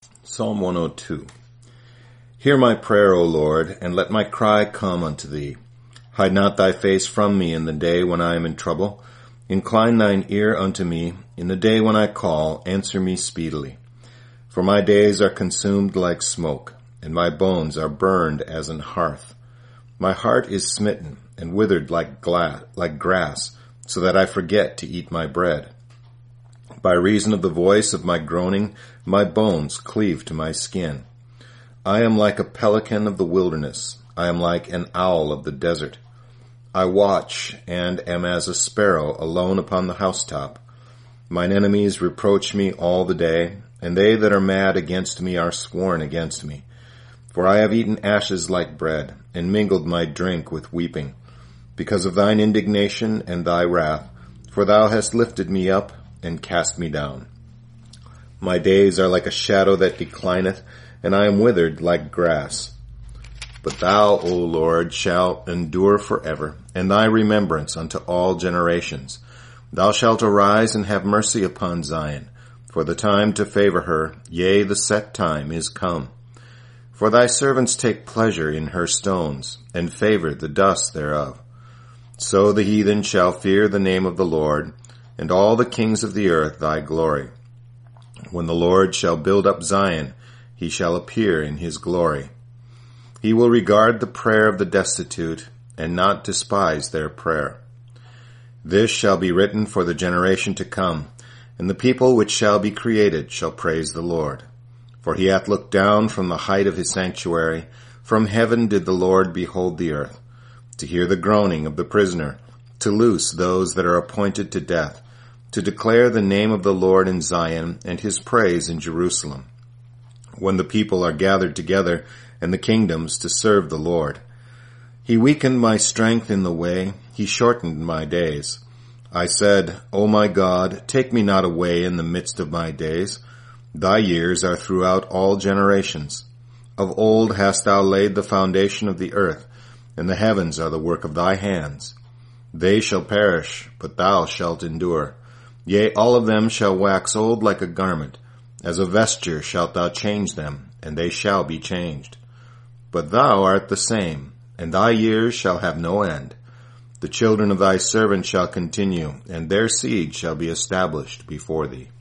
Psalm 102. Hear my prayer, O Lord, and let my cry come unto thee. Hide not thy face from me in the day when I am in trouble. Incline thine ear unto me. In the day when I call, answer me speedily. For my days are consumed like smoke, and my bones are burned as an hearth. My heart is smitten and withered like grass, so that I forget to eat my bread. By reason of the voice of my groaning, my bones cleave to my skin. I am like a pelican of the wilderness. I am like an owl of the desert. I watch and am as a sparrow alone upon the housetop. Mine enemies reproach me all the day, and they that are mad against me are sworn against me. For I have eaten ashes like bread, and mingled my drink with weeping, because of thine indignation and thy wrath, for thou hast lifted me up and cast me down. My days are like a shadow that declineth, and I am withered like grass. But thou, O Lord, shalt endure forever, and thy remembrance unto all generations. Thou shalt arise and have mercy upon Zion, for the time to favor her, yea, the set time is come. For thy servants take pleasure in her stones, and favor the dust thereof. So the heathen shall fear the name of the Lord, and all the kings of the earth thy glory. When the Lord shall build up Zion, he shall appear in his glory. He will regard the prayer of the destitute, and not despise their prayer. This shall be written for the generation to come, and the people which shall be created shall praise the Lord. For he hath looked down from the height of his sanctuary, from heaven did the Lord behold the earth, to hear the groaning of the prisoner, to loose those that are appointed to death, to declare the name of the Lord in Zion, and his praise in Jerusalem. When the people are gathered together, and the kingdoms to serve the Lord. He weakened my strength in the way, he shortened my days. I said, O my God, take me not away in the midst of my days. Thy years are throughout all generations. Of old hast thou laid the foundation of the earth, and the heavens are the work of thy hands. They shall perish, but thou shalt endure. Yea, all of them shall wax old like a garment. As a vesture shalt thou change them, and they shall be changed. But thou art the same, and thy years shall have no end. The children of thy servant shall continue, and their seed shall be established before thee.